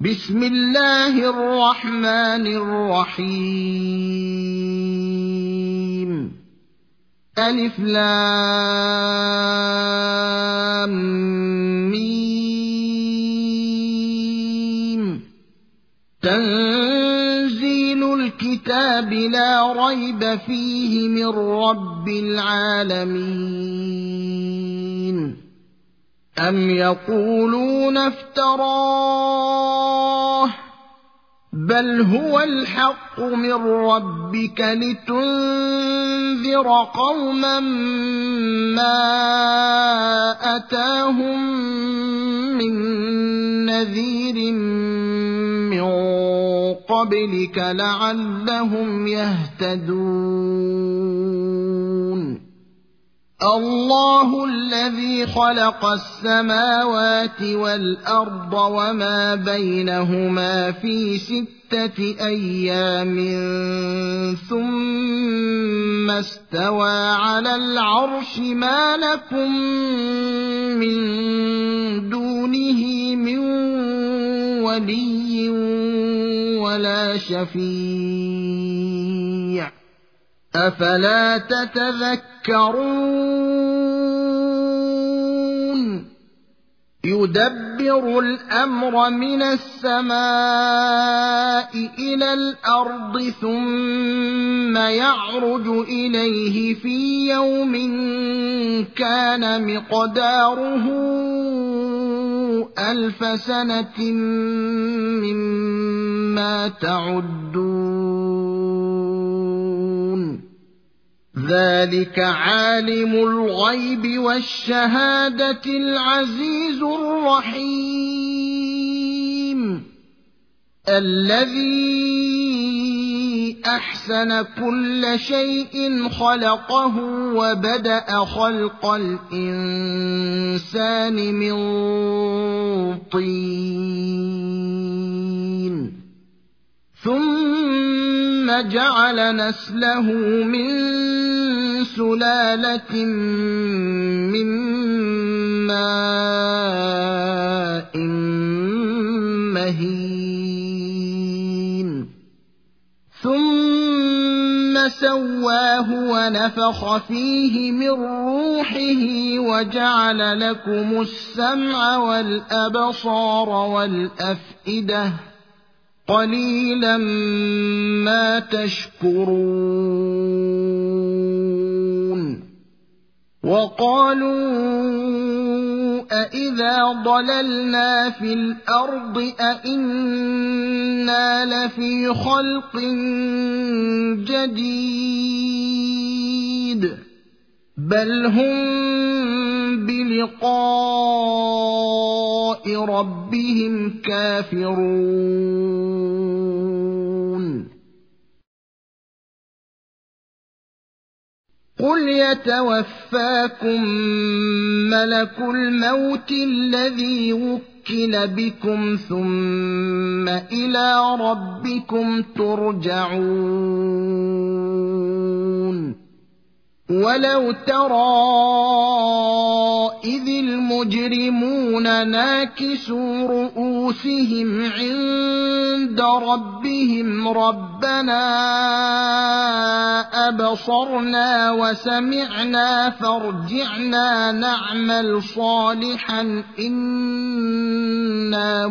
بسم الله الرحمن الرحيم ألف لام ميم تنزيل الكتاب لا ريب فيه من رب العالمين أم يقولون افتراه بل هو الحق من ربك لتنذر قوما ما أتاهم من نذير من قبلك لعلهم يهتدون الله الذي خلق السماوات والأرض وما بينهما في 6 أيام ثم استوى على العرش ما لكم من دونه من ولي ولا شفيع أفلا تتذكرون يدبر الأمر من السماء إلى الأرض ثم يعرج إليه في يوم كان مقداره 1000 سنة مما تعدون ذلك عالم الغيب والشهادة العزيز الرحيم الذي أحسن كل شيء خلقه وبدأ خلق الإنسان من طين ثم جعل نسله من سلالة من ماء مهين ثم سواه ونفخ فيه من روحه وجعل لكم السمع والأبصار والأفئدة قليلا ما تشكرون وقالوا أإذا ضللنا في الأرض أإنا لفي خلق جديد بل هم بلقاء ربهم كافرون قل يتوفاكم ملك الموت الذي وكل بكم ثم إلى ربكم ترجعون ولو ترى إذ المجرمون ناكسوا رؤوسهم عند ربهم ربنا أبصرنا وسمعنا فارجعنا نعمل صالحا إنا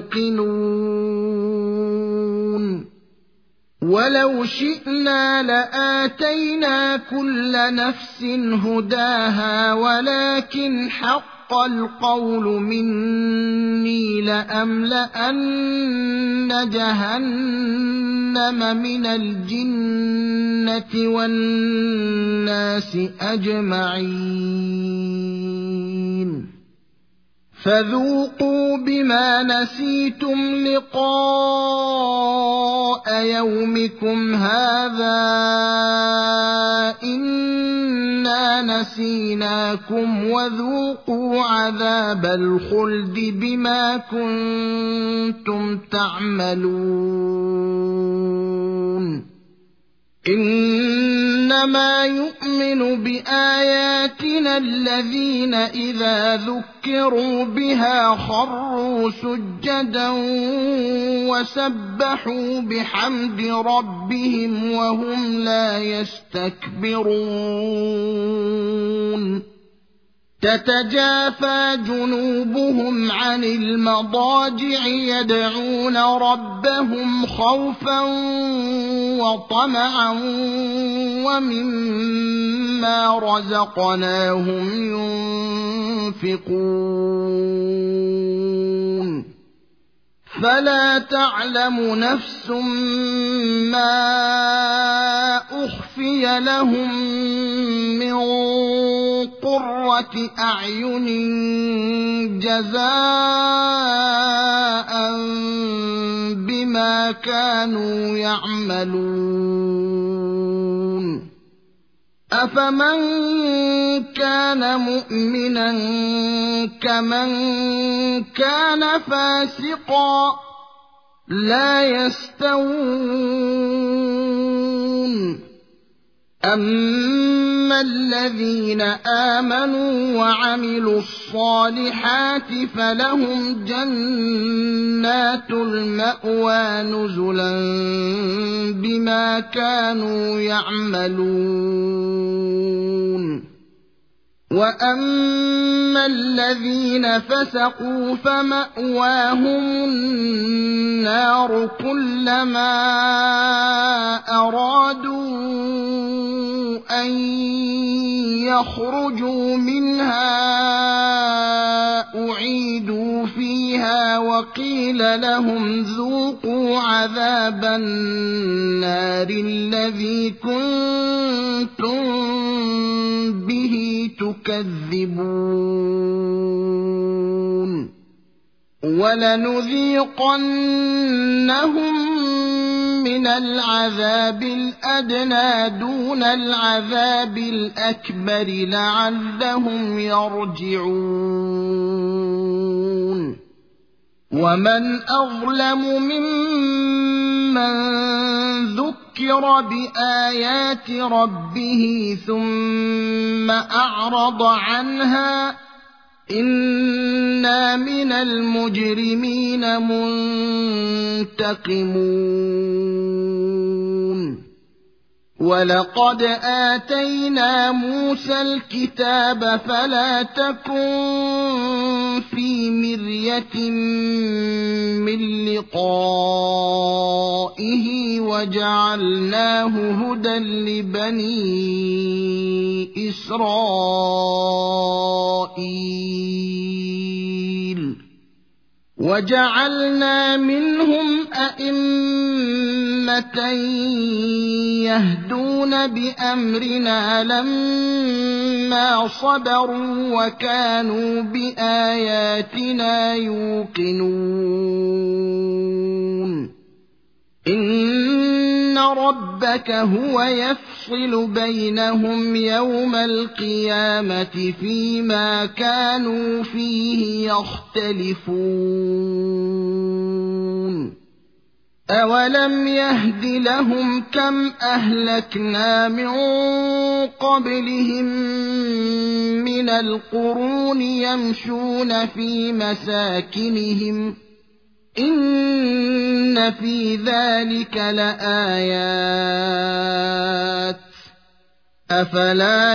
موقنون ولو شئنا لآتينا كل نفس هداها ولكن حق القول مني لأملأن جهنم من الجنة والناس أجمعين فذوقوا بما نسيتم لقاء يومكم هذا إنا نسيناكم وذوقوا عذاب الخلد بما كنتم تعملون إن إنما يؤمن بآياتنا الذين إذا ذكروا بها خروا سجدا وسبحوا بحمد ربهم وهم لا يستكبرون تتجافى جنوبهم عن المضاجع يدعون ربهم خوفا وطمعا ومما رزقناهم ينفقون فلا تعلم نفس ما أخفي لهم من قرة أعين جزاء بما كانوا يعملون أفمن كان مؤمنا كمن كان فاسقا لا يستوون أما الذين آمنوا وعملوا الصالحات فلهم جنات المأوى نزلا بما كانوا يعملون وأما الذين فسقوا فمأواهم النار كلما أرادوا أن يخرجوا منها أعيدوا فيها وقيل لهم ذوقوا عذاب النار الذي كنتم به تكذبون ولنذيقنهم من العذاب الأدنى دون العذاب الأكبر لعلهم يرجعون ومن أظلم ممن ذكر بآيات ربه ثم أعرض عنها إنا من المجرمين منتقمون ولقد آتينا موسى الكتاب فلا تكن في مرية من لقائه وجعلناه هدى لبني إسرائيل وجعلنا منهم أئمة يهدون بأمرنا لما صبروا وكانوا بآياتنا يوقنون إن ربك هو يفصل بينهم يوم القيامة فيما كانوا فيه يختلفون أولم يهد لهم كم أهلكنا من قبلهم من القرون يمشون في مساكنهم إن في ذلك لآيات أفلا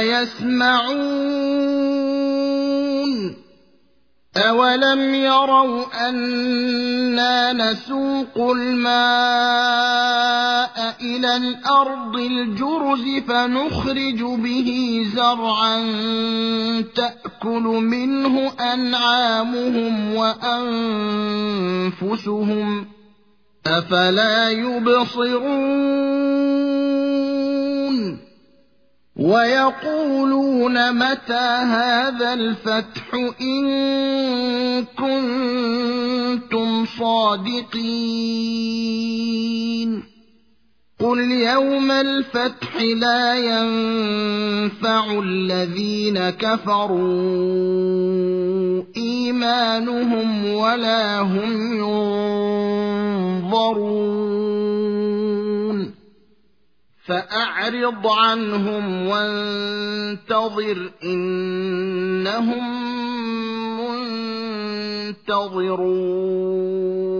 يسمعون أولم يروا أنا نسوق الماء إلى الأرض الجرز فنخرج به زرعا تأكل منه أنعامهم وأنفسهم أفلا يبصرون ويقولون متى هذا الفتح إن كنتم صادقين قل يوم الفتح لا ينفع الذين كفروا إيمانهم ولا هم ينظرون فأعرض عنهم وانتظر إنهم منتظرون